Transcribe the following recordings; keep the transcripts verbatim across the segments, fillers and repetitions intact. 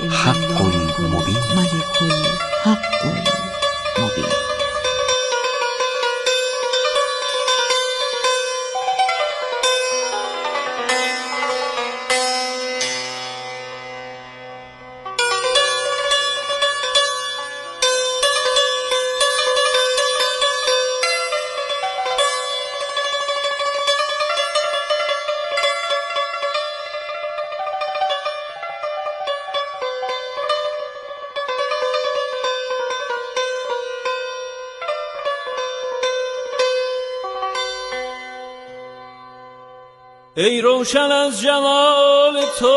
حق مبین. ملک الحق المبین. ای روشن از جمال تو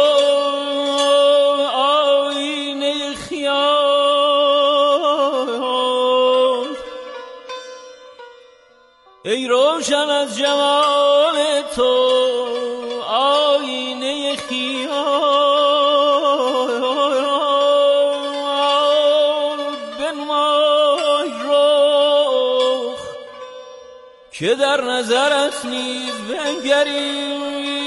آینه خیال، ای روشن از جمال تو آینه خیال، بنمای رخ که در نظرت نیز بنگریم.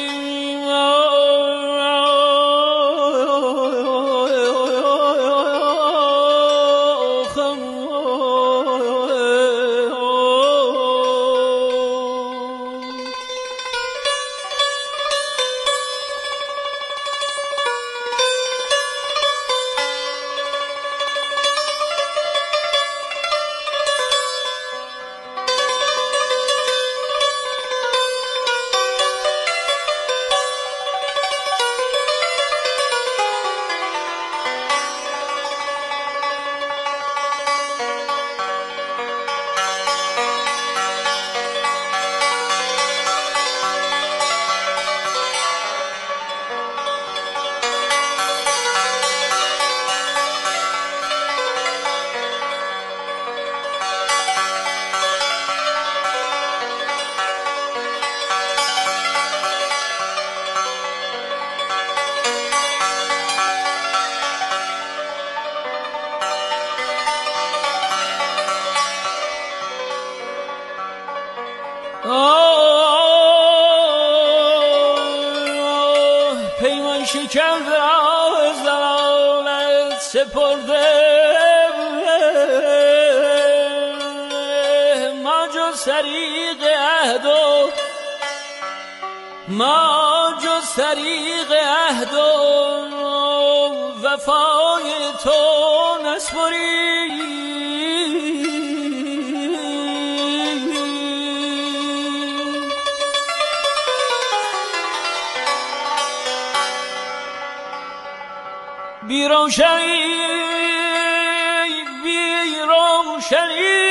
پیمان شکن را زلالت سپرده، ما جز طریق عهد و ما جز طریق عهد و وفای تو نسپریم. بی روشنی بی روشنی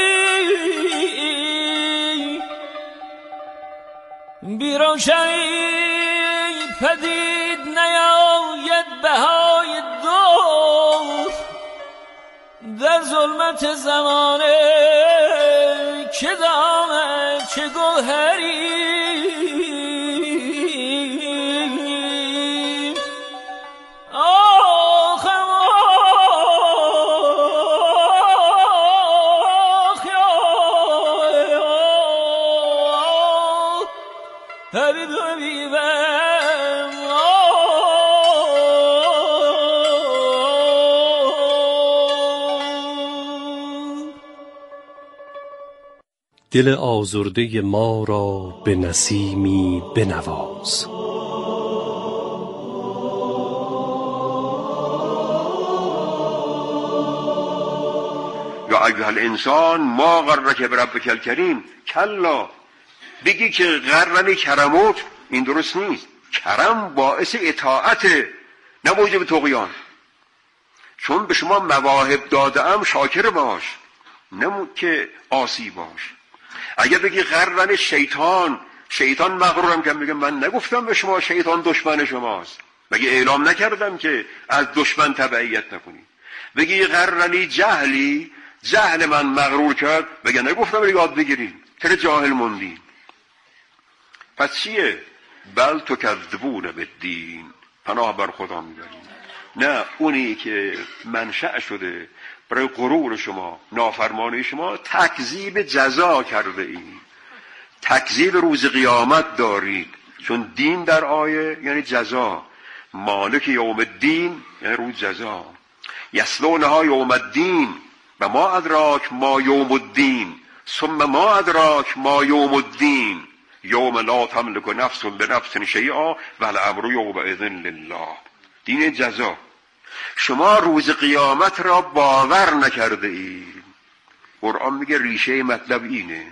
بی روشنی پدید نیاید بهای دور در ظلمت زمانه، که دامه چه گوهری دل آزرده ما را به نسیمی بنواز. یا ایها الانسان ما غرک بربک الکریم، کلا. بگی که غرنی کرموت، این درست نیست. کرم باعث اطاعت، نه موجب طغیان. چون به شما مواهب دادم شاکر باش، نه که عاصی باش. اگر بگی غرن شیطان، شیطان مغرورم که میگه من نگفتم به شما شیطان دشمن شماست، مگه اعلام نکردم که از دشمن تبعیت نکنی. بگی غرنی جهلی، جهل من مغرور کرد، مگه نگفتم یاد بگیرین، چرا جاهل موندین؟ پس چیه؟ بل تکذبون بالدین، پناه بر خدا میبرین. نه، اونی که منشأ شده برای غرور شما، نافرمانی شما، تکذیب جزا کرده اید، تکذیب روز قیامت دارید. چون دین در آیه یعنی جزا، مالک یوم الدین یعنی روز جزا. یصلونها یوم الدین و ما ادراک ما یوم الدین ثم ما ادراک ما یوم الدین یوم لا تملک نفس لنفس شیئا و الامر یومئذ لله. دین جزا. شما روز قیامت را باور نکرده اید. قرآن میگه ریشه مطلب اینه.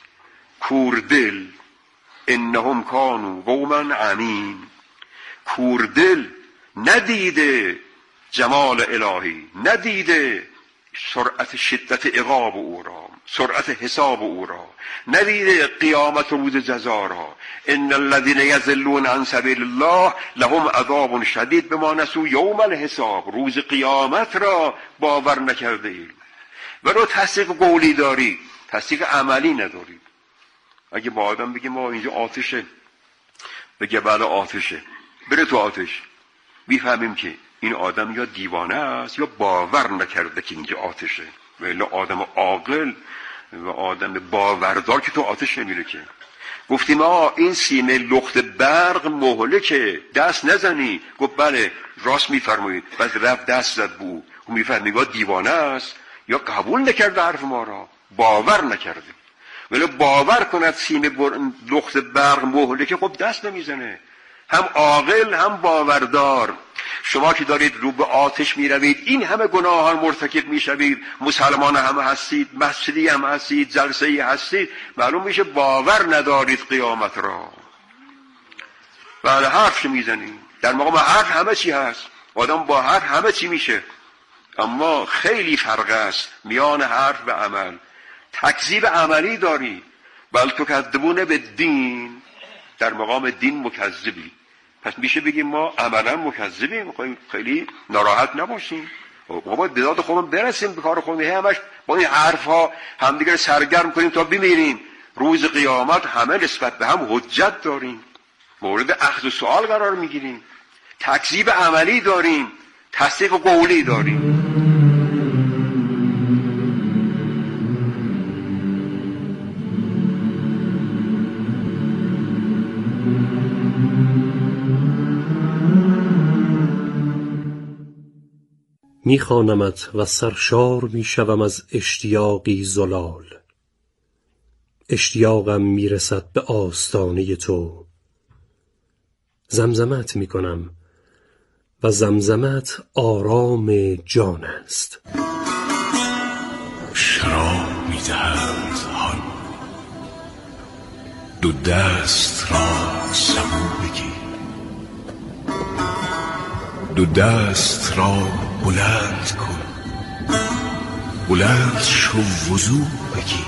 کوردل انهم کانوا قوما عمین. کوردل ندیده جمال الهی، ندیده سرعت شدت عقاب او را، سرعت حساب او را، ندیده قیامت روز جزا را. ان الذين يضلون عن سبيل الله لهم عذاب شدید بما نسوا یوم الحساب. روز قیامت را باور نکرده اید. ولو تصدیق قولی داری، تصدیق عملی نداری. اگه با آدم بگه ما اینجا آتشه، بگه بله آتشه، بره تو آتش، میفهمیم که این آدم یا دیوانه است یا باور نکرده که اینجا آتشه. ولی آدم عاقل و آدم باوردار که تو آتش نمیره که. گفتیم آه این سینه لخت برق مهلکه، دست نزنی. گفت بله راست میفرمایید. بعد رفت دست زد بو. و میفهمیم یا دیوانه است یا قبول نکرده حرف ما را، باور نکرده. ولی باور کند سینه لخت برق مهلکه، خب دست نمیزنه. هم عاقل هم باوردار. شما که دارید رو به آتش می روید، این همه گناهان مرتکب می شوید، مسلمان هم هستید، مسجدی هم هستید، جلسه‌ای هستید، معلوم میشه باور ندارید قیامت را. بله حرف می زنید. در مقام حرف همه چی هست. آدم با حرف همه چی میشه. اما خیلی فرق است میان حرف و عمل. تکذیب عملی داری. بل تکذبون به دین، در مقام دین مکذبی. پس میشه بگیم ما عملا مکذبیم. خیلی ناراحت نباشیم. ما باید به داد خودمون برسیم به کار خودمون. همش با این حرفها همدیگر سرگرم کنیم تا بمیریم. روز قیامت همه نسبت به هم حجت داریم، مورد اخذ و سؤال قرار میگیریم، تکذیب عملی داریم، تصدیق قولی داریم. میخوانمت و سرشار میشوم از اشتیاقی زلال. اشتیاقم میرسد به آستانه تو. زمزمت میکنم و زمزمت آرام جان است. شراب میدهند هان، دو دست را سبو بگیر، دو دست را بلند کن، بلند شو وضو بگیر.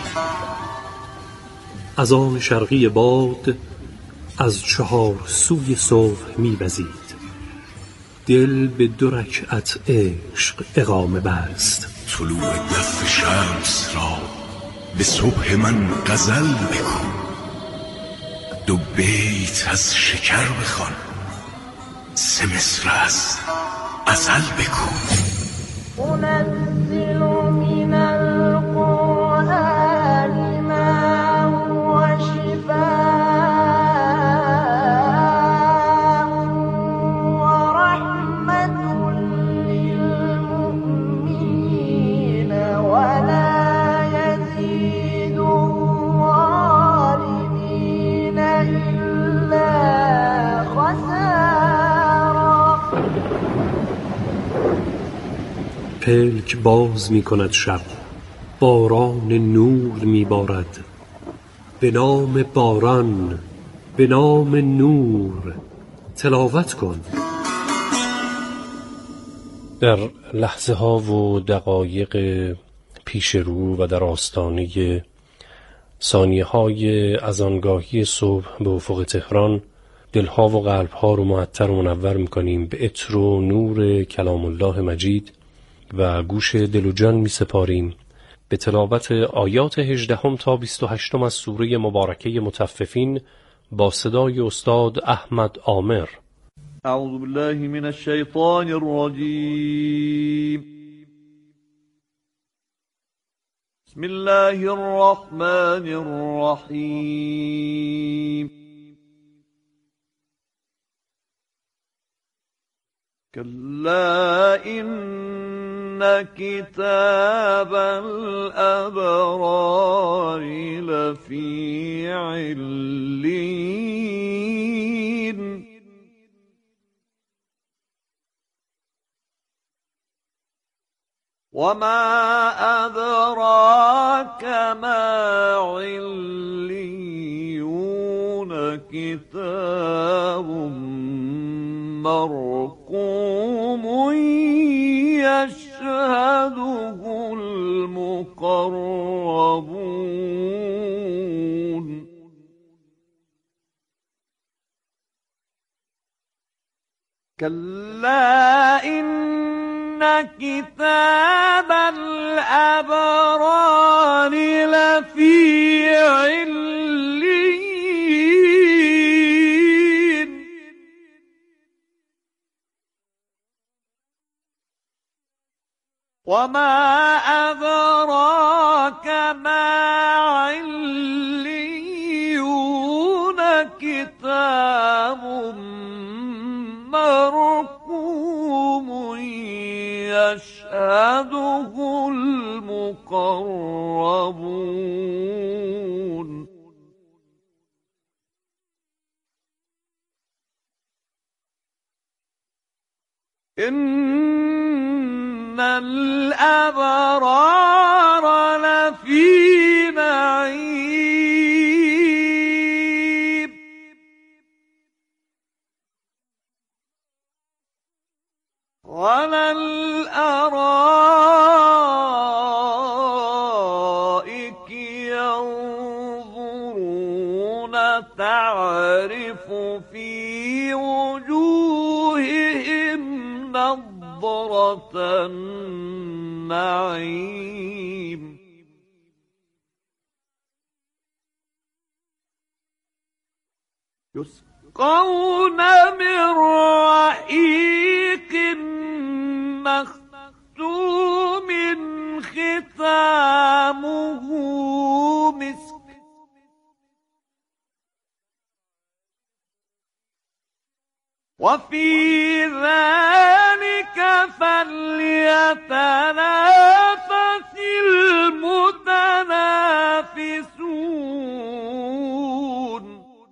از آن شرقی باد از چهار سوی صبح می‌وزید. دل به دو رکعت عشق اقامه بست. طلوع دف شمس را به صبح من غزل بکن، دو بیت از شکر بخوان، سه مصر از ازل بکن. انزل من القرآن ما هو شفاء و رحمت للمؤمنین ولا یزید الظالمین الا خسارا. پلک باز می کند شب، باران نور می بارد. به نام باران، به نام نور تلاوت کن. در لحظه ها و دقایق پیش رو و در آستانه ثانیه های از آنگاهی صبح به افق تهران، دلها و قلبها رو معطر و منور میکنیم به عطر و نور کلام الله مجید و گوش دل و جان می سپاریم به تلاوت آیات هجدهم تا بیست و هشتم از سوره مبارکه مطففین با صدای استاد احمد عامر. اعوذ بالله من الشیطان الرجیم. بسم الله الرحمن الرحیم. كلا إن كتاب الأبرار لفي علين وما أدراك ما عليون كتاب مرقوم يشهده المقربون كلا إن كتاب الأبرار لفي علين وما أدراك ما عليون كتاب مرقوم يشهده المقربون إن الأبرار لفي نعيم على الأرائك ينظرون تعرف في وجوههم نضرة النعيم يسقون من رحيق مختوم ختامه مسك وفي ذلك فليتنافس المتنافسون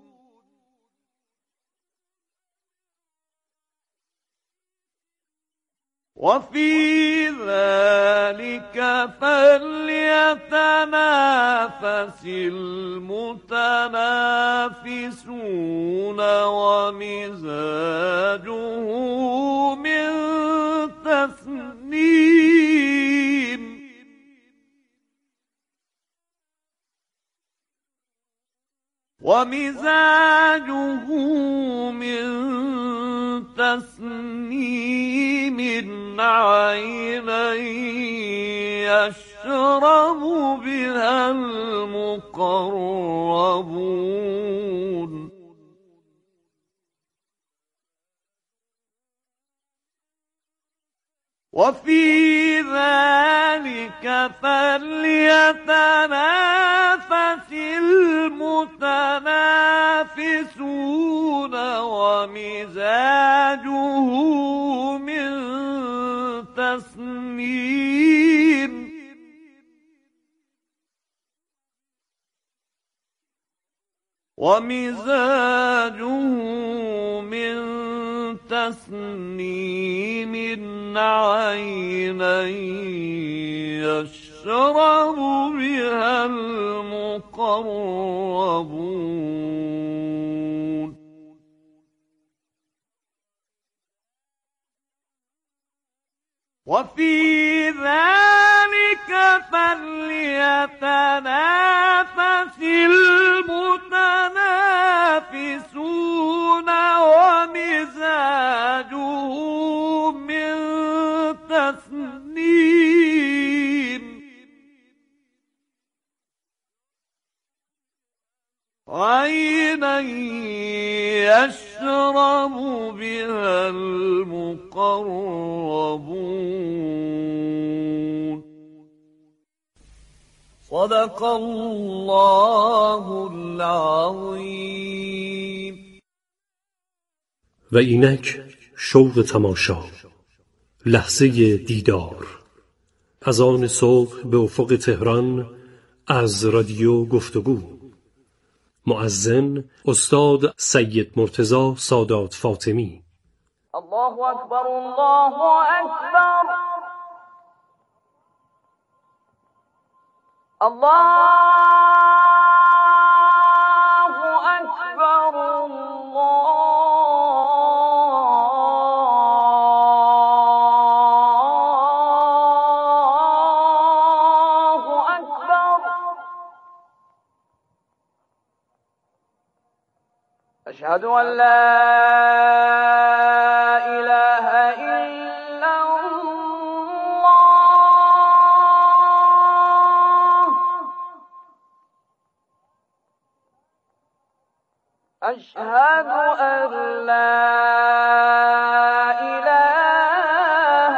وفي ذلك فليتنافس المتنافسون ومزاجه من تسنيم ومزاجه من تسنيم عينا يشرب بها المقربون وفي ذلك فليتنافس المتنافسون ومزاجه من تسنيم ومزاجه من تسنيم عينا يشرب بها المقربون وفي ذلك فليتنافس المتنافسون ومزاجه من تسنيم عينا يشرب بها المقربون صدق الله العظیم. و اینک شوق تماشا، لحظه دیدار. از آن صبح به افق تهران، از رادیو گفتگو. مؤذن استاد سید مرتضی سادات فاطمی. الله اکبر، الله اکبر، الله اکبر، الله اکبر. اشهد ان لا اله الا الله، اشهد ان لا اله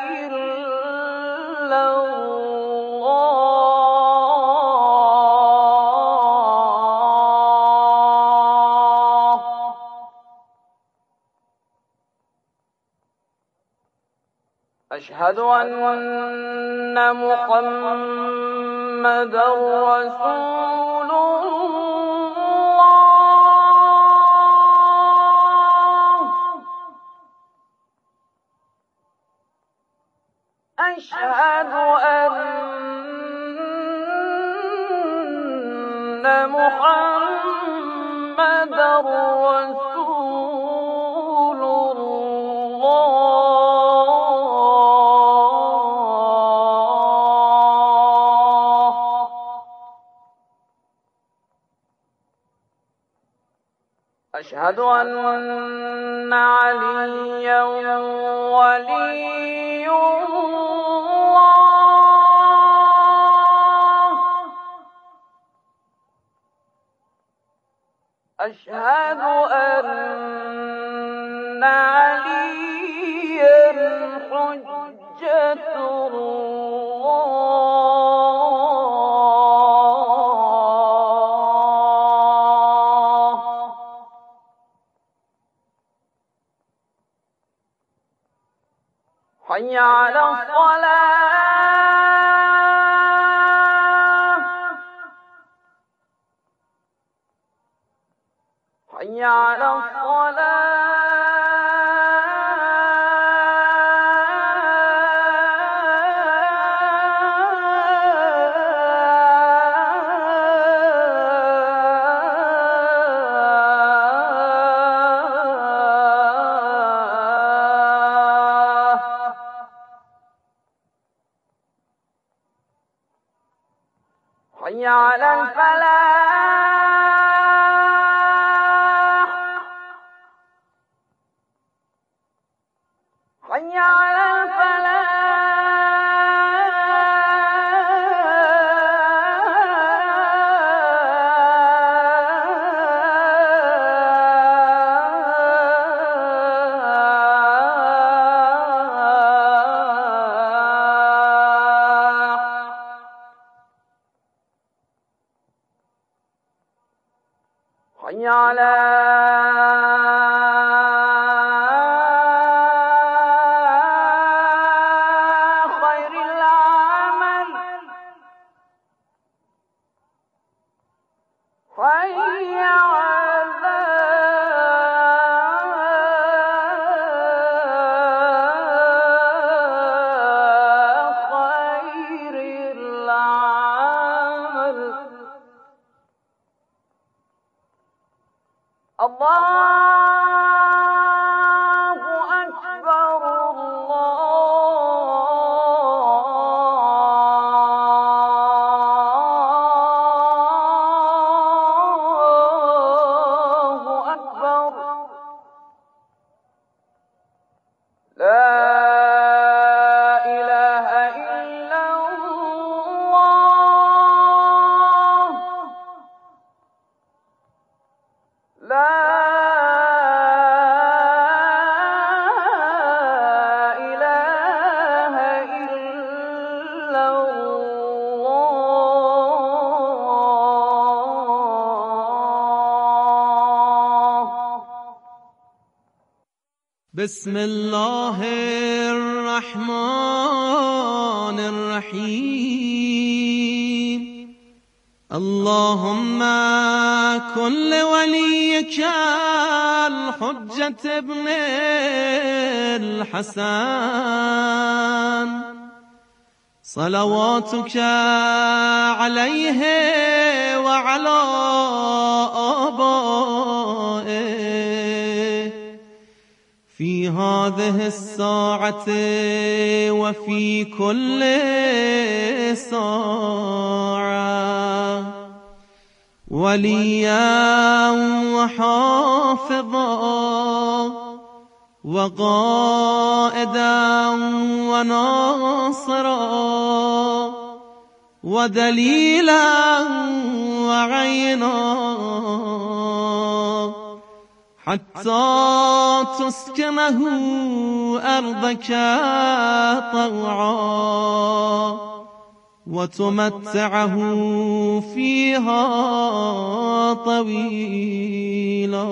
الا الله، اشهد ان محمدا رسول الله، اشهد ان محمدا رسول الله، اشهد ان عليا ولي الله، اشهد ان عليا حجة الله، حي على الصلاة، حي على الصلاة، حي على الفلاح، حي على الفلاح، حي على خير العمل، حي على خير العمل. الله أكبر، الله أكبر، لا إله إلا الله، لا بسم الله الرحمن الرحيم اللهم كن لوليك الحجة ابن الحسن صلواتك عليه وعلى آبائه في هذه الساعة وفي كل ساعة وليا وحافظا وقائدا وناصرا ودليلا وعينا حتى تسكنه أرضك طوعا وتمتعه فيها طويلا.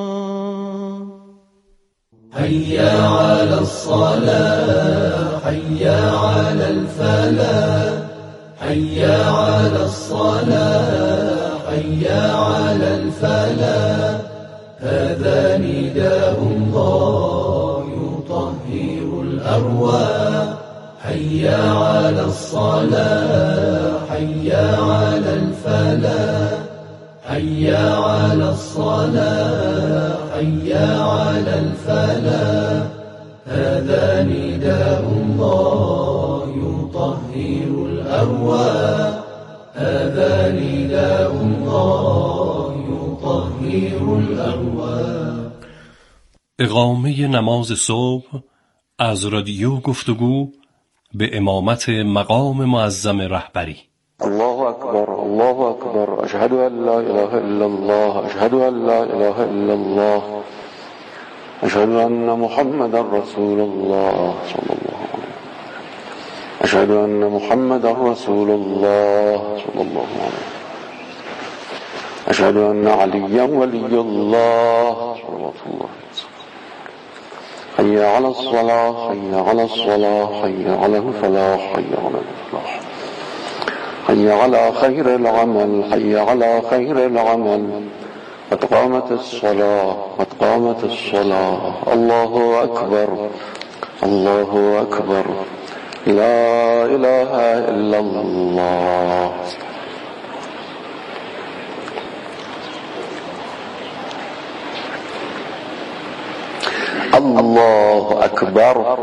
حيا على الصلاة حيا على الفلاح حيا على الصلاة حيا على الفلاح هذا نداء الله يطهر الأرواح حيا على الصلاة حيا على الفلاح حيا على الصلاة حيا على الفلاح هذا نداء الله يطهر الأرواح هذا نداء الله يطهر الأرواح. اقامه نماز صبح از رادیو گفتگو به امامت مقام معظم رهبری. الله أكبر الله أكبر أشهد أن لا إله إلا الله أشهد أن لا إله إلا الله أشهد أن محمد رسول الله صلى الله عليه وسلم أشهد أن محمد رسول الله صلى الله عليه وسلم أشهد أن عليا ولي الله صلوات الله حي على الصلاة حي على الصلاة حي على الفلاح حي على الفلاح حي على خير العمل حي على خير العمل قد قامت الصلاة قد قامت الصلاة الله أكبر الله أكبر لا إله إلا الله. الله أكبر.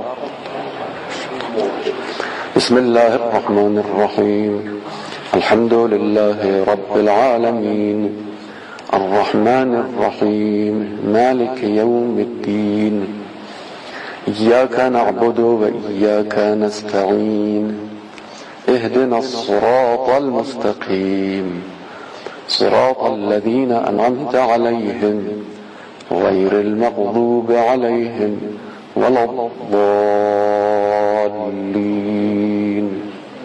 بسم الله الرحمن الرحيم الحمد لله رب العالمين الرحمن الرحيم مالك يوم الدين إياك نعبد وإياك نستعين اهدنا الصراط المستقيم صراط الذين أنعمت عليهم غير المغضوب عليهم ولا الضالين.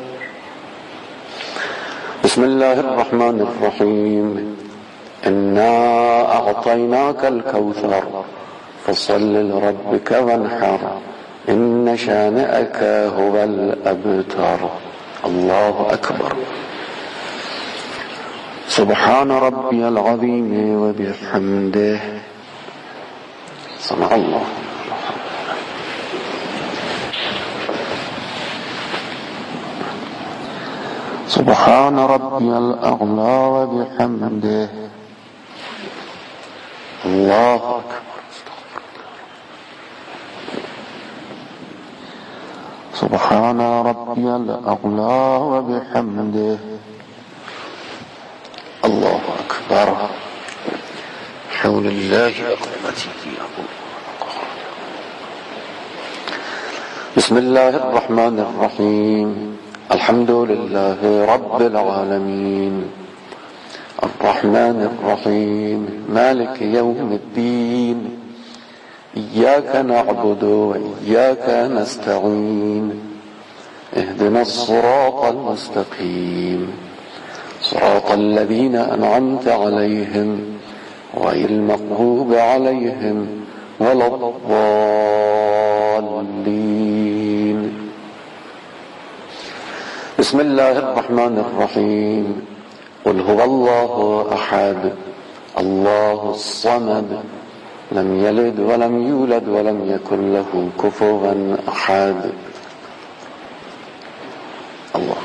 بسم الله الرحمن الرحيم إنا أعطيناك الكوثر فصل لربك وانحر إن شانئك هو الأبتر. الله أكبر. سبحان ربي العظيم وبحمده سمع الله. سبحان ربي الأعلى وبحمده الله أكبر. سبحان ربي الأعلى وبحمده الله أكبر. حول الله قوته. بسم الله الرحمن الرحيم الحمد لله رب العالمين الرحمن الرحيم مالك يوم الدين إياك نعبد وإياك نستعين اهدنا الصراط المستقيم صراط الذين أنعمت عليهم غير المغضوب عليهم ولا الضالين. بسم الله الرحمن الرحيم. قل هو الله أحد الله الصمد لم يلد ولم يولد ولم يكن له كفوا أحد. الله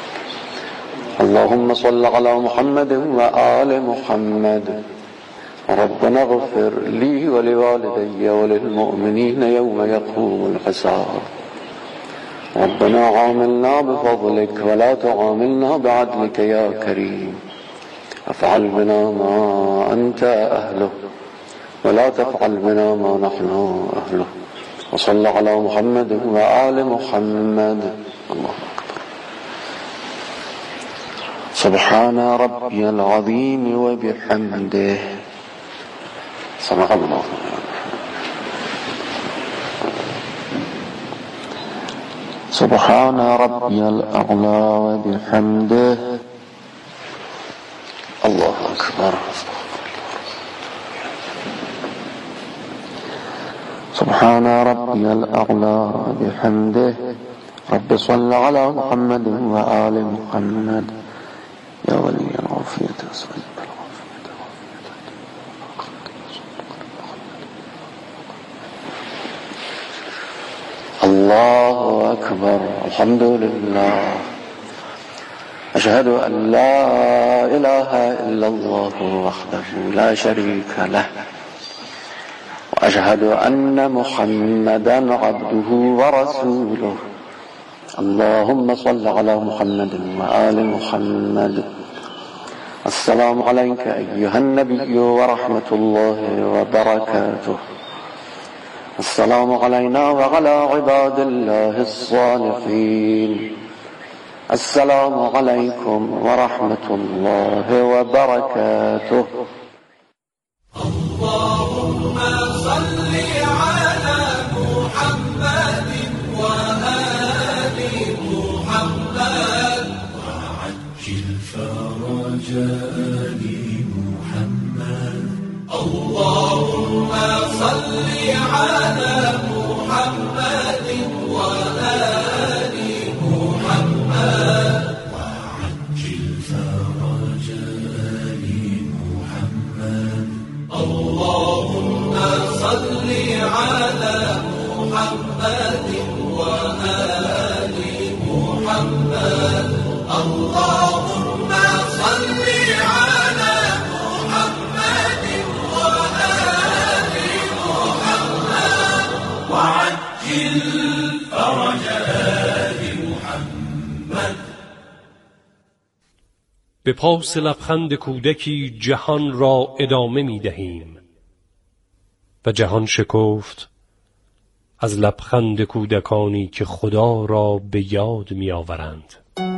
اللهم صل على محمد وآل محمد. ربنا اغفر لي ولوالدي وللمؤمنين يوم يقوم الحساب. ربنا عاملنا بفضلك ولا تعاملنا بعدلك يا كريم. افعل بنا ما أنت أهله ولا تفعل بنا ما نحن أهله. وصل على محمد وآل محمد. الله أكبر. سبحان ربي العظيم وبحمده. سبحان الله. سبحان ربي الأعلى وبحمده. الله أكبر. سبحان ربي الأعلى وبحمده. رب صل على محمد وآل محمد. يا ولي العافية أسأل الله أكبر. الحمد لله. أشهد أن لا إله إلا الله وحده لا شريك له وأشهد أن محمدا عبده ورسوله. اللهم صل على محمد وآل محمد. السلام عليك أيها النبي ورحمة الله وبركاته. السلام علينا وعلى عباد الله الصالحين. السلام عليكم ورحمة الله وبركاته. اللهم صل على محمد وآل محمد وعجل فرج آل محمد. اللهم صل على محمد وآل محمد وعجل فرج آل محمد. اللهم صل على محمد وآل محمد. اللهم صل على محمد وآل محمد وعجل فرج آل محمد. به پاس لبخند کودکی جهان را ادامه می دهیم و جهان شکفت از لبخند کودکانی که خدا را به یاد می آورند.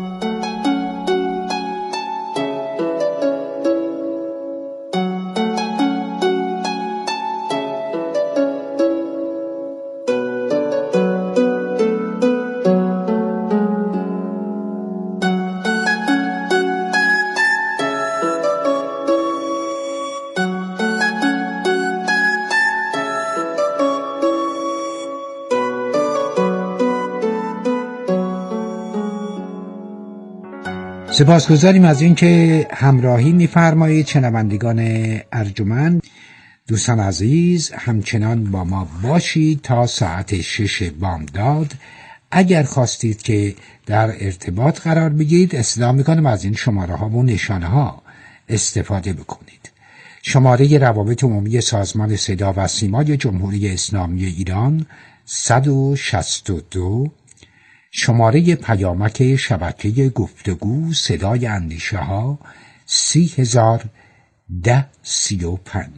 سپاسگزاریم از اینکه همراهی می‌فرمایید. شنوندگان ارجمند، دوستان عزیز، همچنان با ما باشید تا ساعت شش بامداد. اگر خواستید که در ارتباط قرار بگیرید، اصلاح می‌کنم از این شماره ها و نشانه ها استفاده بکنید. شماره روابط عمومی سازمان صدا و سیما جمهوری اسلامی ایران صد و شصت و دو، شماره پیامک شبکه گفتگو صدای اندیشه ها سی هزار ده سی و پنج.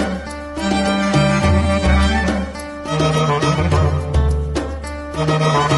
Thank you.